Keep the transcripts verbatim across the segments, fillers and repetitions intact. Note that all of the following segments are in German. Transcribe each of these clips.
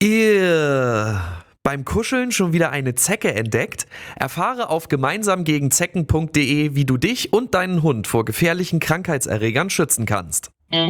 Ihr beim Kuscheln schon wieder eine Zecke entdeckt? Erfahre auf gemeinsam gegen zecken punkt de, wie du dich und deinen Hund vor gefährlichen Krankheitserregern schützen kannst.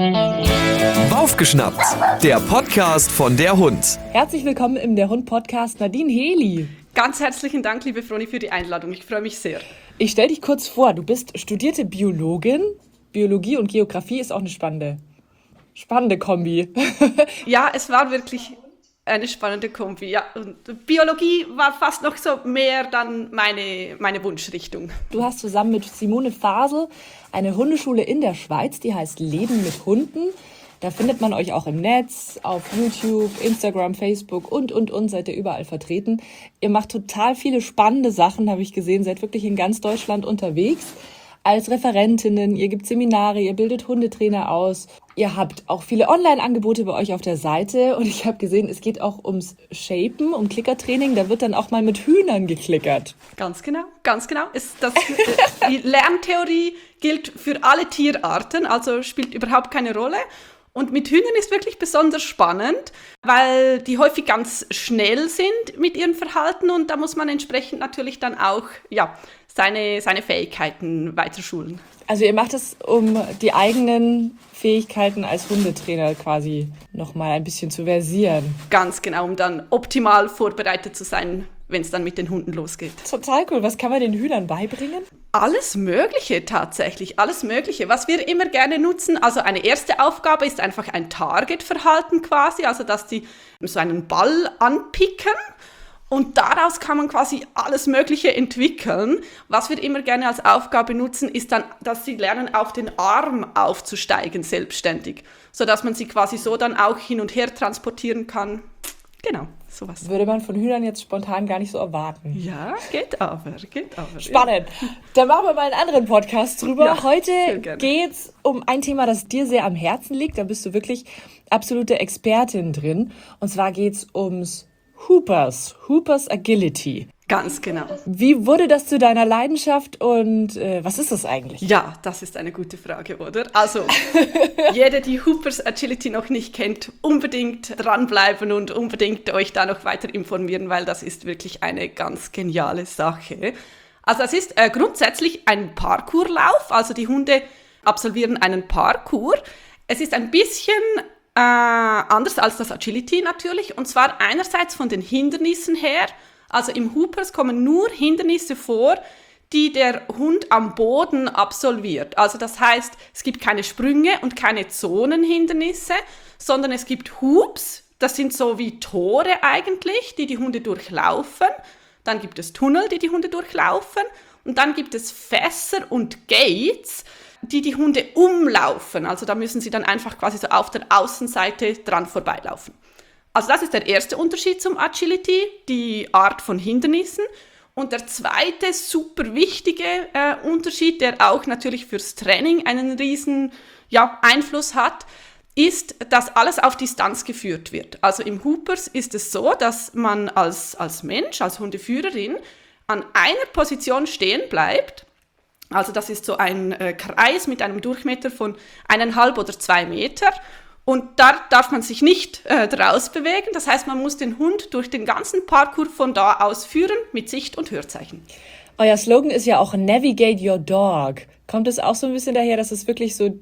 Aufgeschnappt, der Podcast von der Hund. Herzlich willkommen im Der Hund Podcast, Nadine Heli. Ganz herzlichen Dank, liebe Froni, für die Einladung. Ich freue mich sehr. Ich stelle dich kurz vor, du bist studierte Biologin. Biologie und Geografie ist auch eine spannende, spannende Kombi. Ja, es war wirklich eine spannende Kombi. Ja. Und Biologie war fast noch so mehr dann meine, meine Wunschrichtung. Du hast zusammen mit Simone Fasel eine Hundeschule in der Schweiz, die heißt Leben mit Hunden. Da findet man euch auch im Netz, auf YouTube, Instagram, Facebook und, und, und, seid ihr überall vertreten. Ihr macht total viele spannende Sachen, habe ich gesehen, seid wirklich in ganz Deutschland unterwegs als Referentinnen. Ihr gebt Seminare, ihr bildet Hundetrainer aus. Ihr habt auch viele Online-Angebote bei euch auf der Seite und ich habe gesehen, es geht auch ums Shapen, um Klickertraining. Da wird dann auch mal mit Hühnern geklickert. Ganz genau, ganz genau. Ist das, die Lerntheorie gilt für alle Tierarten, also spielt überhaupt keine Rolle. Und mit Hühnern ist wirklich besonders spannend, weil die häufig ganz schnell sind mit ihrem Verhalten und da muss man entsprechend natürlich dann auch ja, seine, seine Fähigkeiten weiter schulen. Also ihr macht es, um die eigenen Fähigkeiten als Hundetrainer quasi nochmal ein bisschen zu versieren. Ganz genau, um dann optimal vorbereitet zu sein, wenn es dann mit den Hunden losgeht. Total cool. Was kann man den Hühnern beibringen? Alles Mögliche tatsächlich, alles Mögliche. Was wir immer gerne nutzen, also eine erste Aufgabe ist einfach ein Target-Verhalten quasi, also dass die so einen Ball anpicken. Und daraus kann man quasi alles Mögliche entwickeln. Was wir immer gerne als Aufgabe nutzen, ist dann, dass sie lernen, auf den Arm aufzusteigen, selbstständig. Sodass man sie quasi so dann auch hin und her transportieren kann. Genau, sowas. Würde man von Hühnern jetzt spontan gar nicht so erwarten. Ja, geht aber, geht aber. Spannend. Ja. Dann machen wir mal einen anderen Podcast drüber. Ja, heute geht's um ein Thema, das dir sehr am Herzen liegt. Da bist du wirklich absolute Expertin drin. Und zwar geht's ums Hoopers, Hoopers Agility. Ganz genau. Wie wurde das zu deiner Leidenschaft und äh, was ist das eigentlich? Ja, das ist eine gute Frage, oder? Also, jeder, die Hoopers Agility noch nicht kennt, unbedingt dranbleiben und unbedingt euch da noch weiter informieren, weil das ist wirklich eine ganz geniale Sache. Also es ist äh, grundsätzlich ein Parkourlauf, also die Hunde absolvieren einen Parkour. Es ist ein bisschen Äh, anders als das Agility natürlich, und zwar einerseits von den Hindernissen her, also im Hoopers kommen nur Hindernisse vor, die der Hund am Boden absolviert. Also das heißt, es gibt keine Sprünge und keine Zonenhindernisse, sondern es gibt Hoops, das sind so wie Tore eigentlich, die die Hunde durchlaufen. Dann gibt es Tunnel, die die Hunde durchlaufen und dann gibt es Fässer und Gates, die die Hunde umlaufen. Also da müssen sie dann einfach quasi so auf der Außenseite dran vorbeilaufen. Also das ist der erste Unterschied zum Agility, die Art von Hindernissen. Und der zweite super wichtige äh, Unterschied, der auch natürlich fürs Training einen riesen ja, Einfluss hat, ist, dass alles auf Distanz geführt wird. Also im Hoopers ist es so, dass man als, als Mensch, als Hundeführerin an einer Position stehen bleibt. Also das ist so ein äh, Kreis mit einem Durchmesser von eineinhalb oder zwei Meter und da darf man sich nicht äh, draus bewegen. Das heißt, man muss den Hund durch den ganzen Parkour von da aus führen mit Sicht- und Hörzeichen. Euer Slogan ist ja auch Navigate Your Dog. Kommt es auch so ein bisschen daher, dass es wirklich so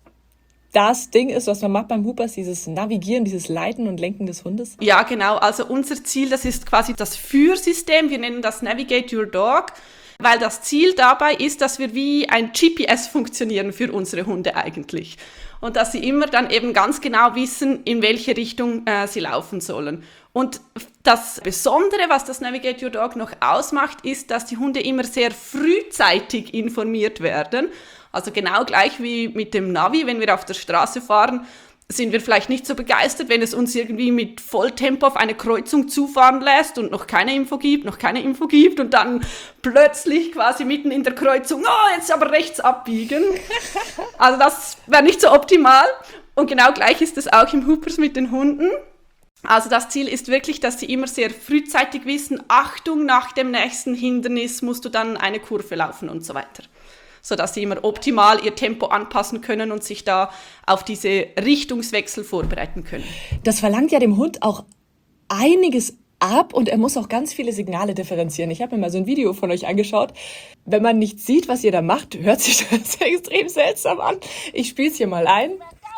das Ding ist, was man macht beim Hoopers, dieses Navigieren, dieses Leiten und Lenken des Hundes? Ja, genau. Also unser Ziel, das ist quasi das Führsystem. Wir nennen das Navigate Your Dog. Weil das Ziel dabei ist, dass wir wie ein G P S funktionieren für unsere Hunde eigentlich. Und dass sie immer dann eben ganz genau wissen, in welche Richtung äh, sie laufen sollen. Und das Besondere, was das Navigate Your Dog noch ausmacht, ist, dass die Hunde immer sehr frühzeitig informiert werden. Also genau gleich wie mit dem Navi, wenn wir auf der Straße fahren, sind wir vielleicht nicht so begeistert, wenn es uns irgendwie mit Volltempo auf eine Kreuzung zufahren lässt und noch keine Info gibt, noch keine Info gibt und dann plötzlich quasi mitten in der Kreuzung, oh, jetzt aber rechts abbiegen. Also das wäre nicht so optimal. Und genau gleich ist es auch im Hoopers mit den Hunden. Also das Ziel ist wirklich, dass sie immer sehr frühzeitig wissen, Achtung, nach dem nächsten Hindernis musst du dann eine Kurve laufen und so weiter. Sodass sie immer optimal ihr Tempo anpassen können und sich da auf diese Richtungswechsel vorbereiten können. Das verlangt ja dem Hund auch einiges ab und er muss auch ganz viele Signale differenzieren. Ich habe mir mal so ein Video von euch angeschaut. Wenn man nicht sieht, was ihr da macht, hört sich das extrem seltsam an. Ich spiele es hier mal ein.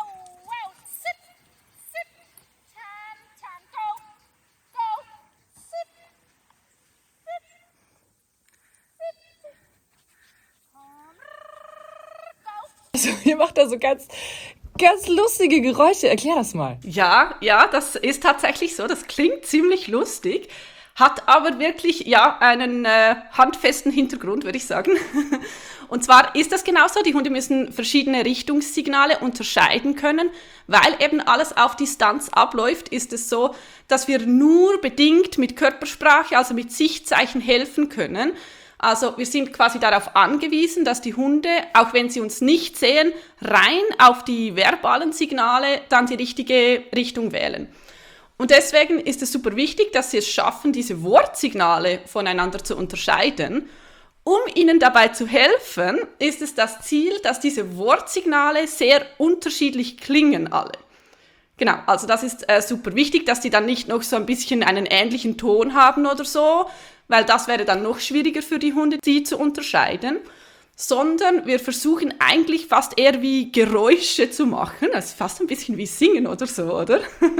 Also, ihr macht da so ganz, ganz lustige Geräusche. Erklär das mal. Ja, ja, das ist tatsächlich so. Das klingt ziemlich lustig, hat aber wirklich ja einen äh, handfesten Hintergrund, würde ich sagen. Und zwar ist das genauso. Die Hunde müssen verschiedene Richtungssignale unterscheiden können, weil eben alles auf Distanz abläuft. Ist es so, dass wir nur bedingt mit Körpersprache, also mit Sichtzeichen helfen können. Also wir sind quasi darauf angewiesen, dass die Hunde, auch wenn sie uns nicht sehen, rein auf die verbalen Signale dann die richtige Richtung wählen. Und deswegen ist es super wichtig, dass sie es schaffen, diese Wortsignale voneinander zu unterscheiden. Um ihnen dabei zu helfen, ist es das Ziel, dass diese Wortsignale sehr unterschiedlich klingen alle. Genau, also das ist äh, super wichtig, dass die dann nicht noch so ein bisschen einen ähnlichen Ton haben oder so, weil das wäre dann noch schwieriger für die Hunde, die zu unterscheiden, sondern wir versuchen eigentlich fast eher wie Geräusche zu machen, also fast ein bisschen wie Singen oder so, oder?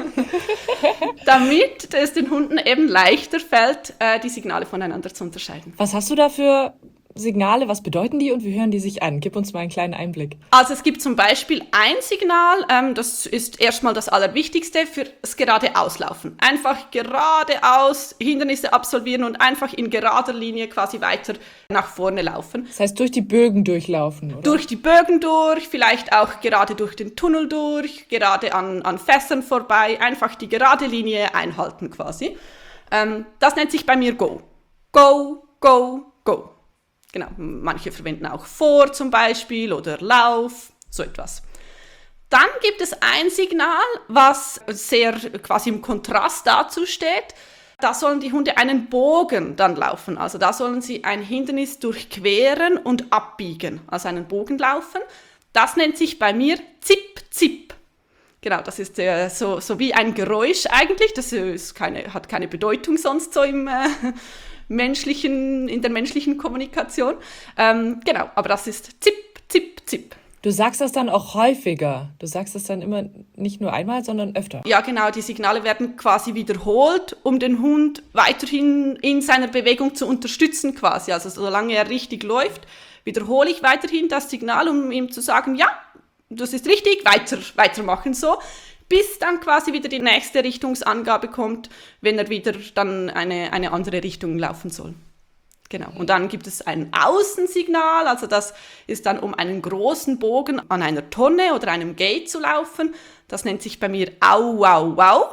Damit es den Hunden eben leichter fällt, äh, die Signale voneinander zu unterscheiden. Was hast du da für Signale, was bedeuten die und wie hören die sich an? Gib uns mal einen kleinen Einblick. Also es gibt zum Beispiel ein Signal, ähm, das ist erstmal das Allerwichtigste für das Geradeauslaufen. Einfach geradeaus Hindernisse absolvieren und einfach in gerader Linie quasi weiter nach vorne laufen. Das heißt durch die Bögen durchlaufen, oder? Durch die Bögen durch, vielleicht auch gerade durch den Tunnel durch, gerade an, an Fässern vorbei, einfach die gerade Linie einhalten quasi. Ähm, das nennt sich bei mir Go. Go, Go, Go. Genau, manche verwenden auch vor zum Beispiel oder Lauf, so etwas. Dann gibt es ein Signal, was sehr quasi im Kontrast dazu steht. Da sollen die Hunde einen Bogen dann laufen. Also da sollen sie ein Hindernis durchqueren und abbiegen, also einen Bogen laufen. Das nennt sich bei mir Zip, Zip. Genau, das ist äh, so, so wie ein Geräusch eigentlich. Das ist keine, hat keine Bedeutung sonst so im... Äh, menschlichen, in der menschlichen Kommunikation. Ähm, genau, aber das ist Zip, Zip, Zip. Du sagst das dann auch häufiger. Du sagst das dann immer nicht nur einmal, sondern öfter. Ja, genau, die Signale werden quasi wiederholt, um den Hund weiterhin in seiner Bewegung zu unterstützen quasi. Also solange er richtig läuft, wiederhole ich weiterhin das Signal, um ihm zu sagen, ja, das ist richtig, weiter, weitermachen so. Bis dann quasi wieder die nächste Richtungsangabe kommt, wenn er wieder dann eine, eine andere Richtung laufen soll. Genau. Und dann gibt es ein Außensignal, also das ist dann, um einen großen Bogen an einer Tonne oder einem Gate zu laufen. Das nennt sich bei mir Au, Au, Au.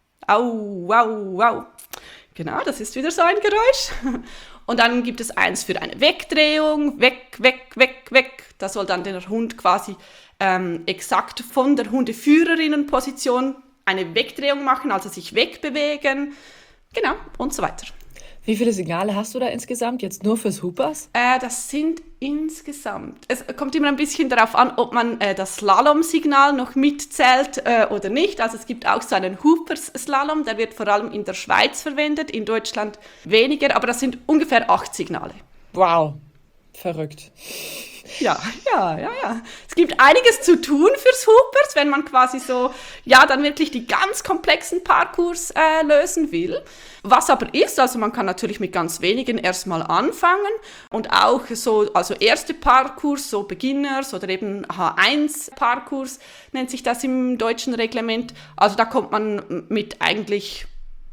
Au, Au, Au. Genau, das ist wieder so ein Geräusch. Und dann gibt es eins für eine Wegdrehung, weg, weg, weg, weg. Da soll dann der Hund quasi ähm, exakt von der Hundeführerinnenposition eine Wegdrehung machen, also sich wegbewegen. Genau, und so weiter. Wie viele Signale hast du da insgesamt, jetzt nur fürs Hoopers? Äh, das sind insgesamt, es kommt immer ein bisschen darauf an, ob man äh, das Slalom-Signal noch mitzählt äh, oder nicht. Also es gibt auch so einen Hoopers-Slalom, der wird vor allem in der Schweiz verwendet, in Deutschland weniger, aber das sind ungefähr acht Signale. Wow, verrückt. Ja, ja, ja, ja. Es gibt einiges zu tun fürs Hoopers, wenn man quasi so, ja, dann wirklich die ganz komplexen Parcours äh, lösen will. Was aber ist, also man kann natürlich mit ganz wenigen erstmal anfangen und auch so, also erste Parcours, so Beginners oder eben H eins Parcours nennt sich das im deutschen Reglement. Also da kommt man mit eigentlich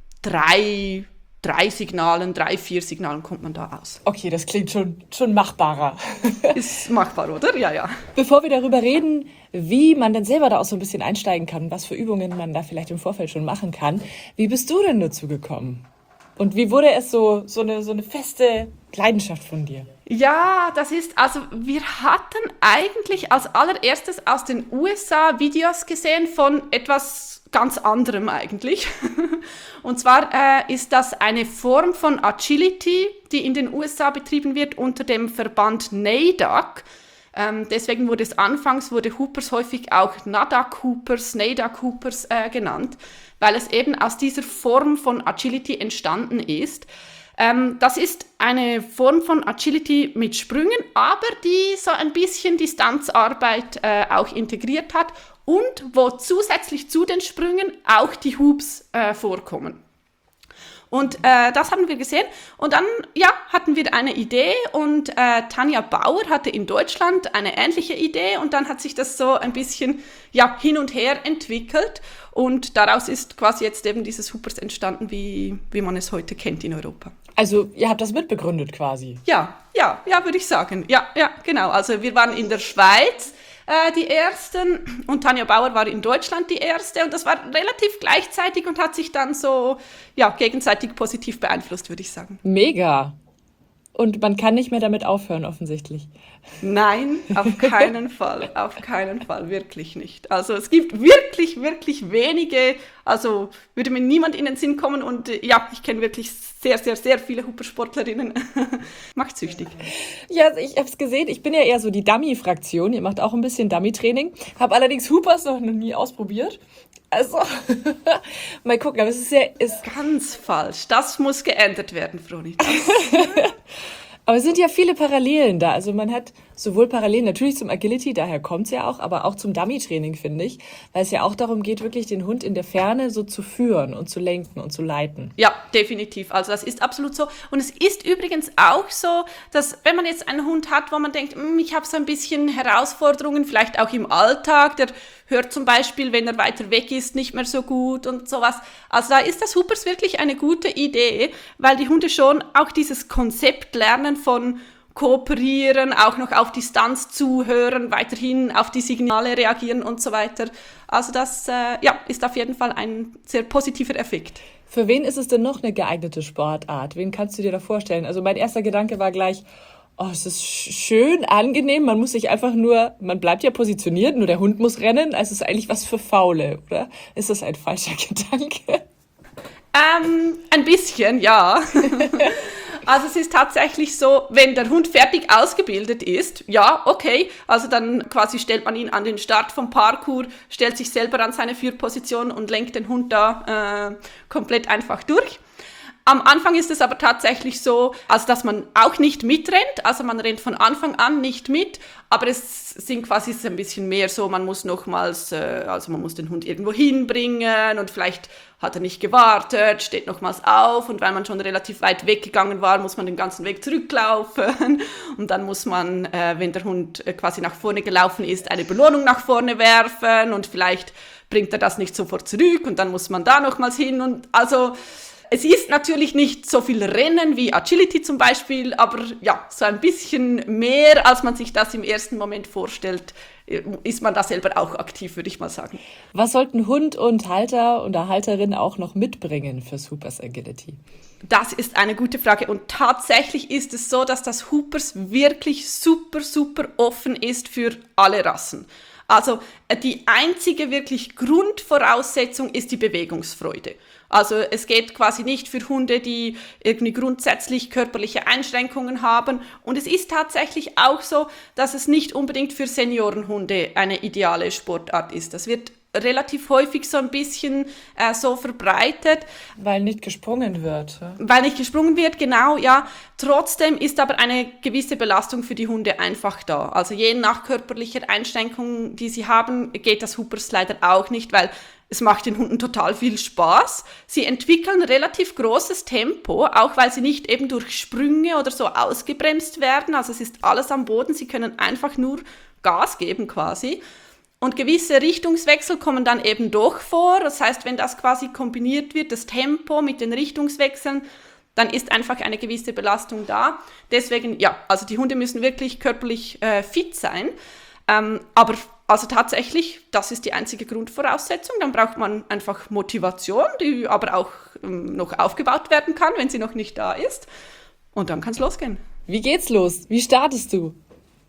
drei Drei Signalen, drei, vier Signalen kommt man da aus. Okay, das klingt schon, schon machbarer. Ist machbar, oder? Ja, ja. Bevor wir darüber reden, wie man denn selber da auch so ein bisschen einsteigen kann, was für Übungen man da vielleicht im Vorfeld schon machen kann, wie bist du denn dazu gekommen? Und wie wurde es so, so eine, so eine feste Leidenschaft von dir? Ja, das ist, also wir hatten eigentlich als allererstes aus den U S A Videos gesehen von etwas ganz anderem eigentlich. Und zwar äh, ist das eine Form von Agility, die in den U S A betrieben wird unter dem Verband N A D A C. Ähm, deswegen wurde es anfangs, wurde Hoopers häufig auch Nadak Hoopers, Nadak Hoopers äh, genannt, weil es eben aus dieser Form von Agility entstanden ist. Ähm, das ist eine Form von Agility mit Sprüngen, aber die so ein bisschen Distanzarbeit äh, auch integriert hat und wo zusätzlich zu den Sprüngen auch die Hoops äh, vorkommen. Und äh, das haben wir gesehen und dann ja, hatten wir eine Idee und äh, Tanja Bauer hatte in Deutschland eine ähnliche Idee und dann hat sich das so ein bisschen ja, hin und her entwickelt und daraus ist quasi jetzt eben dieses Hoopers entstanden, wie, wie man es heute kennt in Europa. Also ihr habt das mitbegründet quasi? Ja, ja, ja, würde ich sagen. Ja, ja, genau. Also wir waren in der Schweiz äh, die Ersten und Tanja Bauer war in Deutschland die Erste und das war relativ gleichzeitig und hat sich dann so ja, gegenseitig positiv beeinflusst, würde ich sagen. Mega. Und man kann nicht mehr damit aufhören, offensichtlich. Nein, auf keinen Fall, auf keinen Fall, wirklich nicht. Also es gibt wirklich, wirklich wenige, also würde mir niemand in den Sinn kommen und äh, ja, ich kenne wirklich sehr, sehr, sehr viele Hoopersportlerinnen. Macht süchtig. Ja, ich habe es gesehen, ich bin ja eher so die Dummy-Fraktion, ihr macht auch ein bisschen Dummy-Training, habe allerdings Hoopers noch nie ausprobiert. Also, mal gucken, aber es ist ja... Ist Ganz falsch, das muss geändert werden, Froni. Aber es sind ja viele Parallelen da. Also man hat sowohl Parallelen natürlich zum Agility, daher kommt's ja auch, aber auch zum Dummy-Training, finde ich. Weil es ja auch darum geht, wirklich den Hund in der Ferne so zu führen und zu lenken und zu leiten. Ja, definitiv. Also das ist absolut so. Und es ist übrigens auch so, dass wenn man jetzt einen Hund hat, wo man denkt, ich habe so ein bisschen Herausforderungen, vielleicht auch im Alltag, der hört zum Beispiel, wenn er weiter weg ist, nicht mehr so gut und sowas. Also da ist das Hoopers wirklich eine gute Idee, weil die Hunde schon auch dieses Konzept lernen von kooperieren, auch noch auf Distanz zuhören, weiterhin auf die Signale reagieren und so weiter. Also das äh, ja, ist auf jeden Fall ein sehr positiver Effekt. Für wen ist es denn noch eine geeignete Sportart? Wen kannst du dir da vorstellen? Also mein erster Gedanke war gleich, oh, es ist schön, angenehm, man muss sich einfach nur, man bleibt ja positioniert, nur der Hund muss rennen, also es ist eigentlich was für Faule, oder? Ist das ein falscher Gedanke? Ähm, ein bisschen, ja. Also es ist tatsächlich so, wenn der Hund fertig ausgebildet ist, ja, okay, also dann quasi stellt man ihn an den Start vom Parkour, stellt sich selber an seine Führposition und lenkt den Hund da äh, komplett einfach durch. Am Anfang ist es aber tatsächlich so, also dass man auch nicht mitrennt, also man rennt von Anfang an nicht mit, aber es sind quasi es ist ein bisschen mehr so, man muss nochmals, äh, also man muss den Hund irgendwo hinbringen und vielleicht hat er nicht gewartet, steht nochmals auf und weil man schon relativ weit weggegangen war, muss man den ganzen Weg zurücklaufen und dann muss man, äh, wenn der Hund äh, quasi nach vorne gelaufen ist, eine Belohnung nach vorne werfen und vielleicht bringt er das nicht sofort zurück und dann muss man da nochmals hin und also es ist natürlich nicht so viel Rennen wie Agility zum Beispiel, aber ja, so ein bisschen mehr, als man sich das im ersten Moment vorstellt, ist man da selber auch aktiv, würde ich mal sagen. Was sollten Hund und Halter oder Halterin auch noch mitbringen fürs Hoopers Agility? Das ist eine gute Frage und tatsächlich ist es so, dass das Hoopers wirklich super, super offen ist für alle Rassen. Also die einzige wirklich Grundvoraussetzung ist die Bewegungsfreude. Also es geht quasi nicht für Hunde, die irgendwie grundsätzlich körperliche Einschränkungen haben. Und es ist tatsächlich auch so, dass es nicht unbedingt für Seniorenhunde eine ideale Sportart ist. Das wird relativ häufig so ein bisschen äh, so verbreitet. Weil nicht gesprungen wird. Ja? Weil nicht gesprungen wird, genau, ja. Trotzdem ist aber eine gewisse Belastung für die Hunde einfach da. Also je nach körperlicher Einschränkung, die sie haben, geht das Hoopers leider auch nicht, weil es macht den Hunden total viel Spaß. Sie entwickeln relativ großes Tempo, auch weil sie nicht eben durch Sprünge oder so ausgebremst werden. Also es ist alles am Boden, sie können einfach nur Gas geben quasi. Und gewisse Richtungswechsel kommen dann eben doch vor. Das heißt, wenn das quasi kombiniert wird, das Tempo mit den Richtungswechseln, dann ist einfach eine gewisse Belastung da. Deswegen, ja, also die Hunde müssen wirklich körperlich äh, fit sein. Ähm, aber also tatsächlich, das ist die einzige Grundvoraussetzung. Dann braucht man einfach Motivation, die aber auch ähm, noch aufgebaut werden kann, wenn sie noch nicht da ist. Und dann kann es losgehen. Wie geht's los? Wie startest du?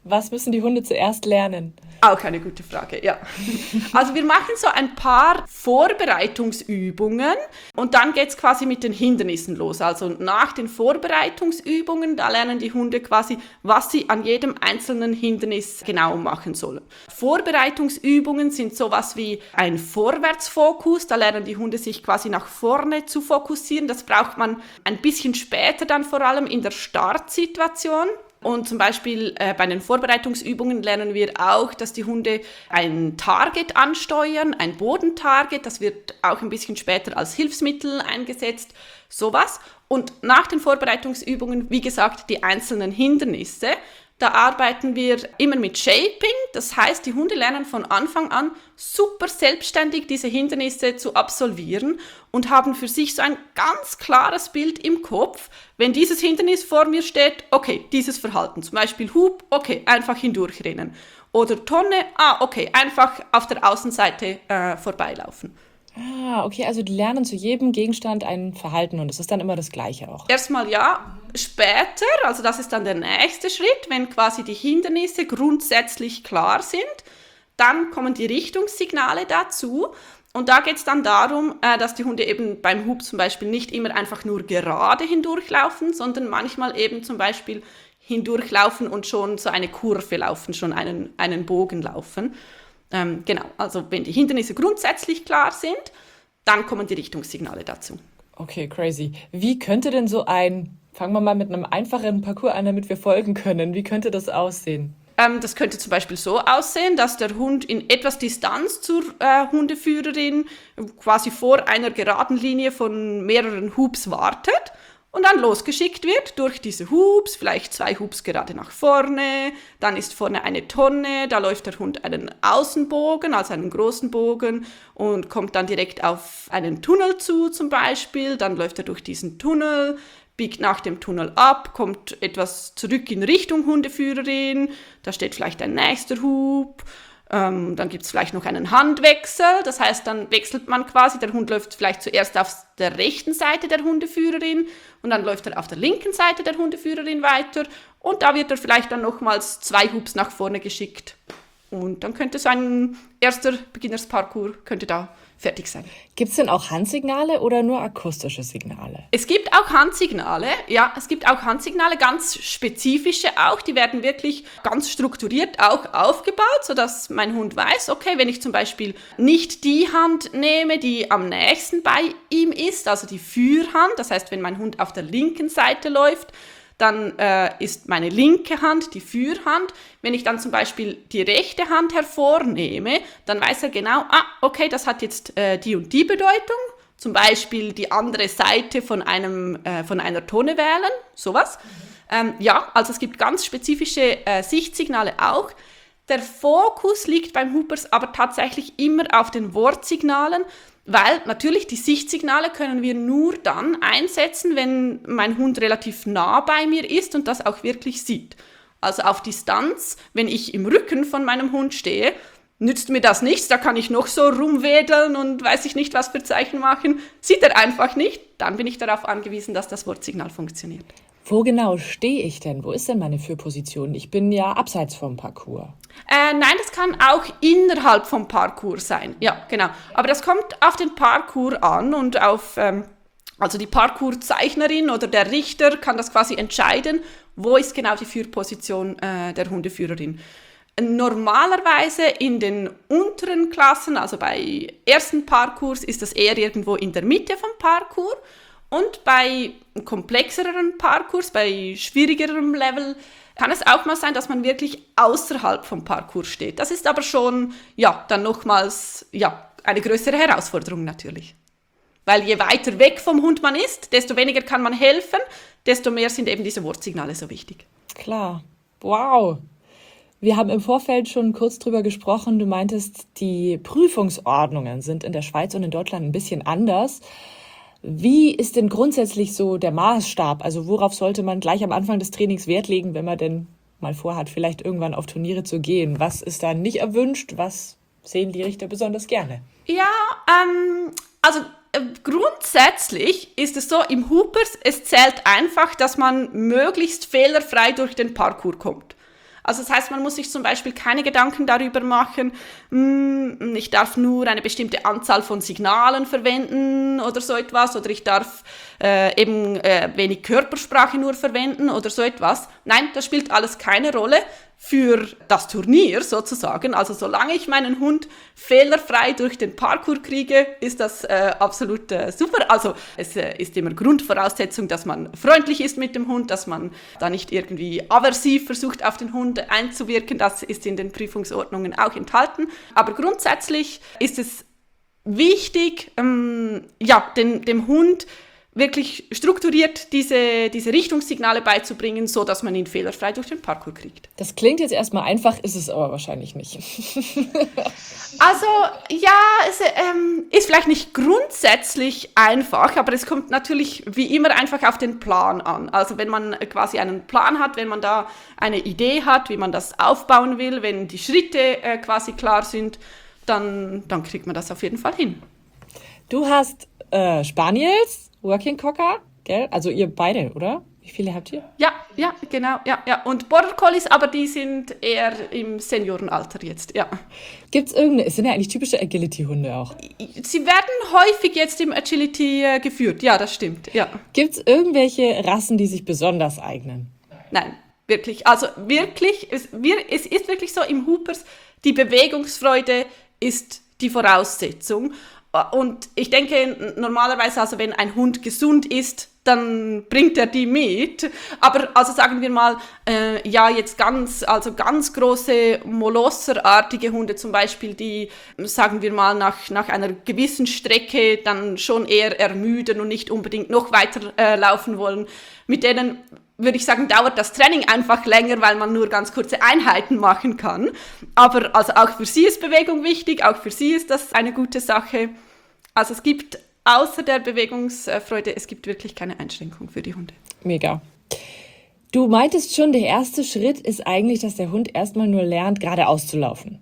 Was müssen die Hunde zuerst lernen? Auch eine gute Frage, ja. Also wir machen so ein paar Vorbereitungsübungen und dann geht es quasi mit den Hindernissen los. Also nach den Vorbereitungsübungen, da lernen die Hunde quasi, was sie an jedem einzelnen Hindernis genau machen sollen. Vorbereitungsübungen sind sowas wie ein Vorwärtsfokus, da lernen die Hunde sich quasi nach vorne zu fokussieren. Das braucht man ein bisschen später dann vor allem in der Startsituation. Und zum Beispiel äh, bei den Vorbereitungsübungen lernen wir auch, dass die Hunde ein Target ansteuern, ein Bodentarget, das wird auch ein bisschen später als Hilfsmittel eingesetzt, sowas. Und nach den Vorbereitungsübungen, wie gesagt, die einzelnen Hindernisse. Da arbeiten wir immer mit Shaping, das heißt, die Hunde lernen von Anfang an super selbstständig diese Hindernisse zu absolvieren und haben für sich so ein ganz klares Bild im Kopf. Wenn dieses Hindernis vor mir steht, okay, dieses Verhalten, zum Beispiel Hub, okay, einfach hindurchrennen. Oder Tonne, ah, okay, einfach auf der Außenseite äh, vorbeilaufen. Ah, okay, also die lernen zu jedem Gegenstand ein Verhalten und das ist dann immer das Gleiche auch. Erstmal ja, später, also das ist dann der nächste Schritt, wenn quasi die Hindernisse grundsätzlich klar sind, dann kommen die Richtungssignale dazu und da geht es dann darum, äh, dass die Hunde eben beim Hub zum Beispiel nicht immer einfach nur gerade hindurchlaufen, sondern manchmal eben zum Beispiel hindurchlaufen und schon so eine Kurve laufen, schon einen, einen Bogen laufen. Ähm, genau, also wenn die Hindernisse grundsätzlich klar sind, dann kommen die Richtungssignale dazu. Okay, crazy. Wie könnte denn so ein, fangen wir mal mit einem einfachen Parcours an, damit wir folgen können, wie könnte das aussehen? Ähm, das könnte zum Beispiel so aussehen, dass der Hund in etwas Distanz zur äh, Hundeführerin quasi vor einer geraden Linie von mehreren Hubs wartet und dann losgeschickt wird durch diese Hubs, vielleicht zwei Hubs gerade nach vorne, dann ist vorne eine Tonne, da läuft der Hund einen Außenbogen, also einen großen Bogen und kommt dann direkt auf einen Tunnel zu zum Beispiel, dann läuft er durch diesen Tunnel, biegt nach dem Tunnel ab, kommt etwas zurück in Richtung Hundeführerin, da steht vielleicht ein nächster Hub, ähm, dann gibt es vielleicht noch einen Handwechsel, das heißt, dann wechselt man quasi, der Hund läuft vielleicht zuerst auf der rechten Seite der Hundeführerin und dann läuft er auf der linken Seite der Hundeführerin weiter und da wird er vielleicht dann nochmals zwei Hubs nach vorne geschickt und dann könnte so ein erster Beginnersparcours könnte da fertig sein. Gibt es denn auch Handsignale oder nur akustische Signale? Es gibt auch Handsignale, ja, es gibt auch Handsignale, ganz spezifische auch, die werden wirklich ganz strukturiert auch aufgebaut, sodass mein Hund weiß, okay, wenn ich zum Beispiel nicht die Hand nehme, die am nächsten bei ihm ist, also die Führhand, das heißt, wenn mein Hund auf der linken Seite läuft, dann äh, ist meine linke Hand die Führhand. Wenn ich dann zum Beispiel die rechte Hand hervornehme, dann weiß er genau, ah, okay, das hat jetzt äh, die und die Bedeutung. Zum Beispiel die andere Seite von, einem, äh, von einer Tonne wählen, sowas. Ähm, ja, also es gibt ganz spezifische äh, Sichtsignale auch. Der Fokus liegt beim Hoopers aber tatsächlich immer auf den Wortsignalen, weil natürlich die Sichtsignale können wir nur dann einsetzen, wenn mein Hund relativ nah bei mir ist und das auch wirklich sieht. Also auf Distanz, wenn ich im Rücken von meinem Hund stehe, nützt mir das nichts, da kann ich noch so rumwedeln und weiß ich nicht, was für Zeichen machen. Sieht er einfach nicht, dann bin ich darauf angewiesen, dass das Wortsignal funktioniert. Wo genau stehe ich denn? Wo ist denn meine Führposition? Ich bin ja abseits vom Parcours. Äh, nein, das kann auch innerhalb vom Parcours sein. Ja, genau. Aber das kommt auf den Parcours an und auf, ähm, also die Parcourzeichnerin oder der Richter kann das quasi entscheiden, wo ist genau die Führposition äh, der Hundeführerin. Normalerweise in den unteren Klassen, also bei ersten Parcours, ist das eher irgendwo in der Mitte vom Parcours. Und bei komplexeren Parcours, bei schwierigerem Level, kann es auch mal sein, dass man wirklich außerhalb vom Parcours steht. Das ist aber schon, ja, dann nochmals, ja, eine größere Herausforderung natürlich. Weil je weiter weg vom Hund man ist, desto weniger kann man helfen, desto mehr sind eben diese Wortsignale so wichtig. Klar. Wow. Wir haben im Vorfeld schon kurz drüber gesprochen. Du meintest, die Prüfungsordnungen sind in der Schweiz und in Deutschland ein bisschen anders. Wie ist denn grundsätzlich so der Maßstab? Also worauf sollte man gleich am Anfang des Trainings Wert legen, wenn man denn mal vorhat, vielleicht irgendwann auf Turniere zu gehen? Was ist da nicht erwünscht? Was sehen die Richter besonders gerne? Ja, ähm, also äh, grundsätzlich ist es so, im Hoopers, es zählt einfach, dass man möglichst fehlerfrei durch den Parcours kommt. Also das heißt, man muss sich zum Beispiel keine Gedanken darüber machen, hm, ich darf nur eine bestimmte Anzahl von Signalen verwenden oder so etwas, oder ich darf äh, eben äh, wenig Körpersprache nur verwenden oder so etwas. Nein, das spielt alles keine Rolle für das Turnier sozusagen. Also solange ich meinen Hund fehlerfrei durch den Parkour kriege, ist das äh, absolut äh, super. Also es äh, ist immer Grundvoraussetzung, dass man freundlich ist mit dem Hund, dass man da nicht irgendwie aversiv versucht, auf den Hund einzuwirken. Das ist in den Prüfungsordnungen auch enthalten. Aber grundsätzlich ist es wichtig, ähm, ja, den, dem Hund wirklich strukturiert diese, diese Richtungssignale beizubringen, so dass man ihn fehlerfrei durch den Parkour kriegt. Das klingt jetzt erstmal einfach, ist es aber wahrscheinlich nicht. Also ja, es ähm, ist vielleicht nicht grundsätzlich einfach, aber es kommt natürlich wie immer einfach auf den Plan an. Also wenn man quasi einen Plan hat, wenn man da eine Idee hat, wie man das aufbauen will, wenn die Schritte äh, quasi klar sind, dann, dann kriegt man das auf jeden Fall hin. Du hast äh, Spaniels, Working Cocker, gell? Also ihr beide, oder? Wie viele habt ihr? Ja, ja, genau, ja, ja. Und Border Collies, aber die sind eher im Seniorenalter jetzt, ja. Gibt's irgendeine, es sind ja eigentlich typische Agility-Hunde auch. Sie werden häufig jetzt im Agility äh, geführt, ja, das stimmt, ja. Gibt's irgendwelche Rassen, die sich besonders eignen? Nein, wirklich, also wirklich, es, wir, es ist wirklich so im Hoopers, die Bewegungsfreude ist die Voraussetzung. Und ich denke, normalerweise, also wenn ein Hund gesund ist, dann bringt er die mit. Aber also sagen wir mal, äh, ja jetzt ganz, also ganz große Molosserartige Hunde zum Beispiel, die, sagen wir mal, nach, nach einer gewissen Strecke dann schon eher ermüden und nicht unbedingt noch weiter äh, laufen wollen, mit denen würde ich sagen, dauert das Training einfach länger, weil man nur ganz kurze Einheiten machen kann. Aber also auch für sie ist Bewegung wichtig, auch für sie ist das eine gute Sache. Also es gibt außer der Bewegungsfreude, es gibt wirklich keine Einschränkung für die Hunde. Mega. Du meintest schon, der erste Schritt ist eigentlich, dass der Hund erstmal nur lernt, geradeaus zu laufen.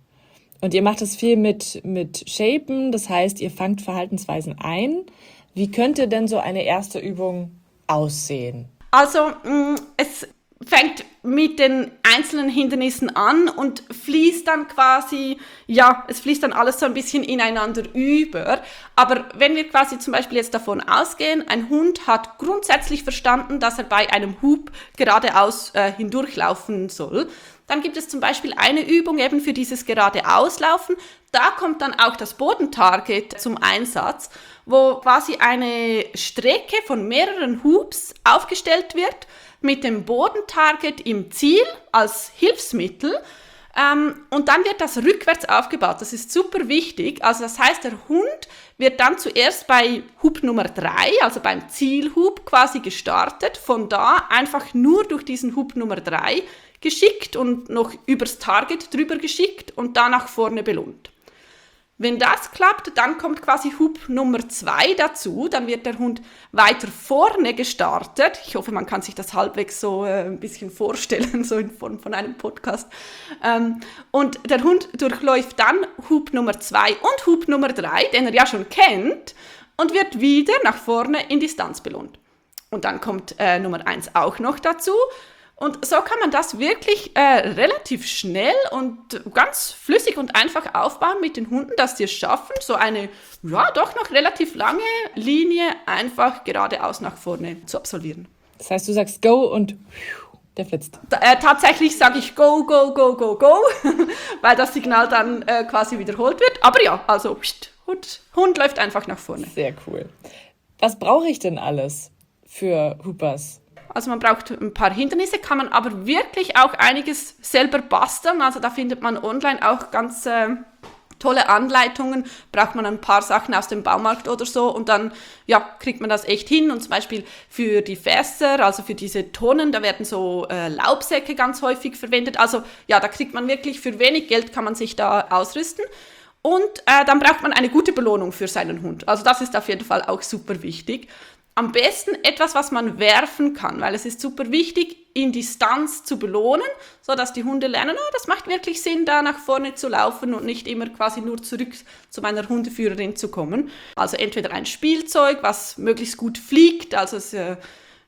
Und ihr macht das viel mit, mit Shapen, das heißt, ihr fangt Verhaltensweisen ein. Wie könnte denn so eine erste Übung aussehen? Also mh, es fängt mit den einzelnen Hindernissen an und fließt dann quasi, ja, es fließt dann alles so ein bisschen ineinander über. Aber wenn wir quasi zum Beispiel jetzt davon ausgehen, ein Hund hat grundsätzlich verstanden, dass er bei einem Hub geradeaus äh, hindurchlaufen soll, dann gibt es zum Beispiel eine Übung eben für dieses geradeauslaufen. Da kommt dann auch das Bodentarget zum Einsatz, wo quasi eine Strecke von mehreren Hubs aufgestellt wird, mit dem Bodentarget im Ziel als Hilfsmittel. Ähm, und dann wird das rückwärts aufgebaut. Das ist super wichtig. Also das heißt, der Hund wird dann zuerst bei Hub Nummer drei, also beim Zielhub quasi gestartet. Von da einfach nur durch diesen Hub Nummer drei geschickt und noch übers Target drüber geschickt und dann nach vorne belohnt. Wenn das klappt, dann kommt quasi Hub Nummer zwei dazu, dann wird der Hund weiter vorne gestartet. Ich hoffe, man kann sich das halbwegs so äh, ein bisschen vorstellen, so in Form von einem Podcast. Ähm, und der Hund durchläuft dann Hub Nummer zwei und Hub Nummer drei, den er ja schon kennt, und wird wieder nach vorne in Distanz belohnt. Und dann kommt äh, Nummer eins auch noch dazu. Und so kann man das wirklich äh, relativ schnell und ganz flüssig und einfach aufbauen mit den Hunden, dass sie es schaffen, so eine, ja, doch noch relativ lange Linie einfach geradeaus nach vorne zu absolvieren. Das heißt, du sagst Go und der flitzt. Da, äh, tatsächlich sage ich Go, Go, Go, Go, Go, weil das Signal dann äh, quasi wiederholt wird. Aber ja, also pst, Hund, Hund läuft einfach nach vorne. Sehr cool. Was brauche ich denn alles für Hoopers? Also man braucht ein paar Hindernisse, kann man aber wirklich auch einiges selber basteln. Also da findet man online auch ganz äh, tolle Anleitungen. Braucht man ein paar Sachen aus dem Baumarkt oder so und dann ja, kriegt man das echt hin. Und zum Beispiel für die Fässer, also für diese Tonnen, da werden so äh, Laubsäcke ganz häufig verwendet. Also ja, da kriegt man wirklich für wenig Geld kann man sich da ausrüsten. Und äh, dann braucht man eine gute Belohnung für seinen Hund. Also das ist auf jeden Fall auch super wichtig. Am besten etwas, was man werfen kann, weil es ist super wichtig, in Distanz zu belohnen, sodass die Hunde lernen, oh, das macht wirklich Sinn, da nach vorne zu laufen und nicht immer quasi nur zurück zu meiner Hundeführerin zu kommen. Also entweder ein Spielzeug, was möglichst gut fliegt, also es, äh,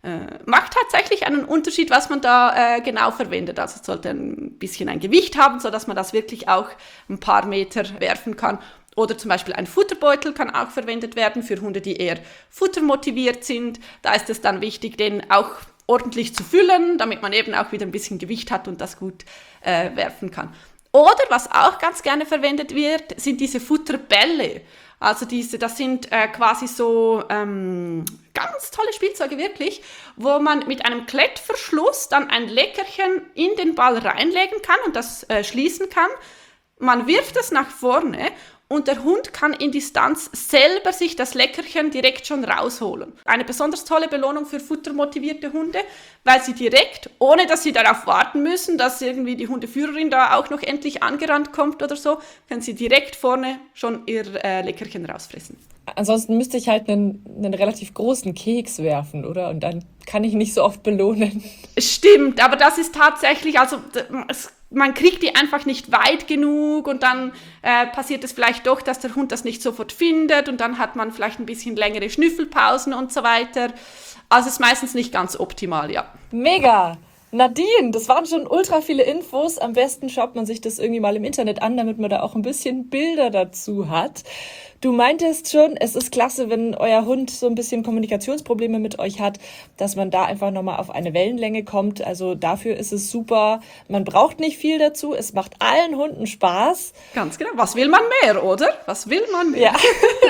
äh, macht tatsächlich einen Unterschied, was man da äh, genau verwendet. Also es sollte ein bisschen ein Gewicht haben, sodass man das wirklich auch ein paar Meter werfen kann. Oder zum Beispiel ein Futterbeutel kann auch verwendet werden für Hunde, die eher futtermotiviert sind. Da ist es dann wichtig, den auch ordentlich zu füllen, damit man eben auch wieder ein bisschen Gewicht hat und das gut äh, werfen kann. Oder was auch ganz gerne verwendet wird, sind diese Futterbälle. Also diese, das sind äh, quasi so ähm, ganz tolle Spielzeuge wirklich, wo man mit einem Klettverschluss dann ein Leckerchen in den Ball reinlegen kann und das äh, schließen kann. Man wirft es nach vorne und der Hund kann in Distanz selber sich das Leckerchen direkt schon rausholen. Eine besonders tolle Belohnung für futtermotivierte Hunde, weil sie direkt, ohne dass sie darauf warten müssen, dass irgendwie die Hundeführerin da auch noch endlich angerannt kommt oder so, können sie direkt vorne schon ihr äh, Leckerchen rausfressen. Ansonsten müsste ich halt einen, einen relativ großen Keks werfen, oder? Und dann kann ich nicht so oft belohnen. Stimmt, aber das ist tatsächlich, also es, man kriegt die einfach nicht weit genug und dann äh, passiert es vielleicht doch, dass der Hund das nicht sofort findet und dann hat man vielleicht ein bisschen längere Schnüffelpausen und so weiter. Also es ist meistens nicht ganz optimal, ja. Mega! Nadine, das waren schon ultra viele Infos. Am besten schaut man sich das irgendwie mal im Internet an, damit man da auch ein bisschen Bilder dazu hat. Du meintest schon, es ist klasse, wenn euer Hund so ein bisschen Kommunikationsprobleme mit euch hat, dass man da einfach nochmal auf eine Wellenlänge kommt. Also dafür ist es super. Man braucht nicht viel dazu. Es macht allen Hunden Spaß. Ganz genau. Was will man mehr, oder? Was will man mehr? Ja.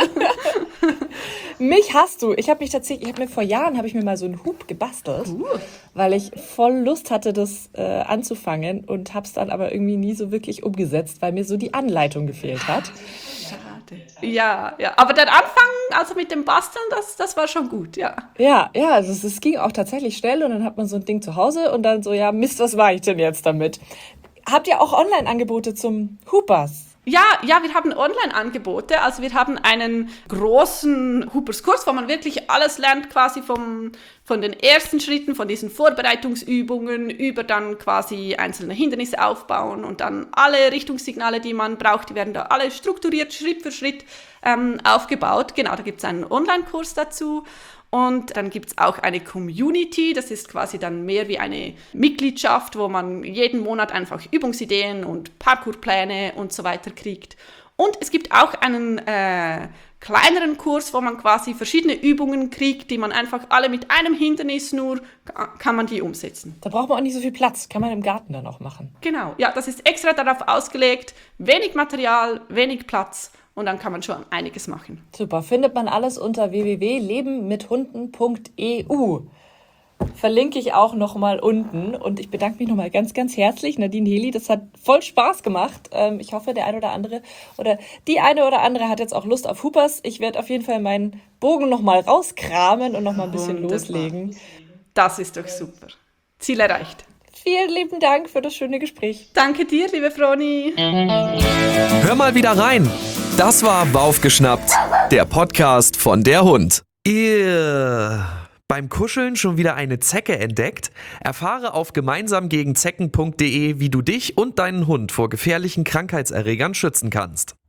Mich hast du. Ich habe mich tatsächlich, ich habe mir vor Jahren habe ich mir mal so einen Hub gebastelt, uh. weil ich voll Lust hatte, das äh, anzufangen und habe es dann aber irgendwie nie so wirklich umgesetzt, weil mir so die Anleitung gefehlt hat. Schade. Ja, ja. Aber der Anfang, also mit dem Basteln, das, das war schon gut, ja. Ja, ja, also es, es ging auch tatsächlich schnell und dann hat man so ein Ding zu Hause und dann so, ja, Mist, was mache ich denn jetzt damit? Habt ihr auch Online-Angebote zum Hoopers? Ja, ja, wir haben Online-Angebote. Also wir haben einen großen Hoopers-Kurs, wo man wirklich alles lernt, quasi vom, von den ersten Schritten, von diesen Vorbereitungsübungen über dann quasi einzelne Hindernisse aufbauen und dann alle Richtungssignale, die man braucht, die werden da alle strukturiert, Schritt für Schritt ähm, aufgebaut. Genau, da gibt es einen Online-Kurs dazu. Und dann gibt es auch eine Community, das ist quasi dann mehr wie eine Mitgliedschaft, wo man jeden Monat einfach Übungsideen und Parkourpläne und so weiter kriegt. Und es gibt auch einen äh, kleineren Kurs, wo man quasi verschiedene Übungen kriegt, die man einfach alle mit einem Hindernis nur, kann man die umsetzen. Da braucht man auch nicht so viel Platz, kann man im Garten dann auch machen. Genau, ja, das ist extra darauf ausgelegt, wenig Material, wenig Platz. Und dann kann man schon einiges machen. Super, findet man alles unter w w w punkt leben mit hunden punkt e u. Verlinke ich auch nochmal unten. Und ich bedanke mich nochmal ganz, ganz herzlich, Nadine Heli. Das hat voll Spaß gemacht. Ich hoffe, der eine oder andere oder die eine oder andere hat jetzt auch Lust auf Hoopers. Ich werde auf jeden Fall meinen Bogen nochmal rauskramen und nochmal ein bisschen Wunderbar. loslegen. Das ist doch super. Ziel erreicht. Vielen lieben Dank für das schöne Gespräch. Danke dir, liebe Froni. Hör mal wieder rein. Das war Baufgeschnappt, der Podcast von der Hund. Ihr beim Kuscheln schon wieder eine Zecke entdeckt? Erfahre auf gemeinsam gegen zecken punkt de, wie du dich und deinen Hund vor gefährlichen Krankheitserregern schützen kannst.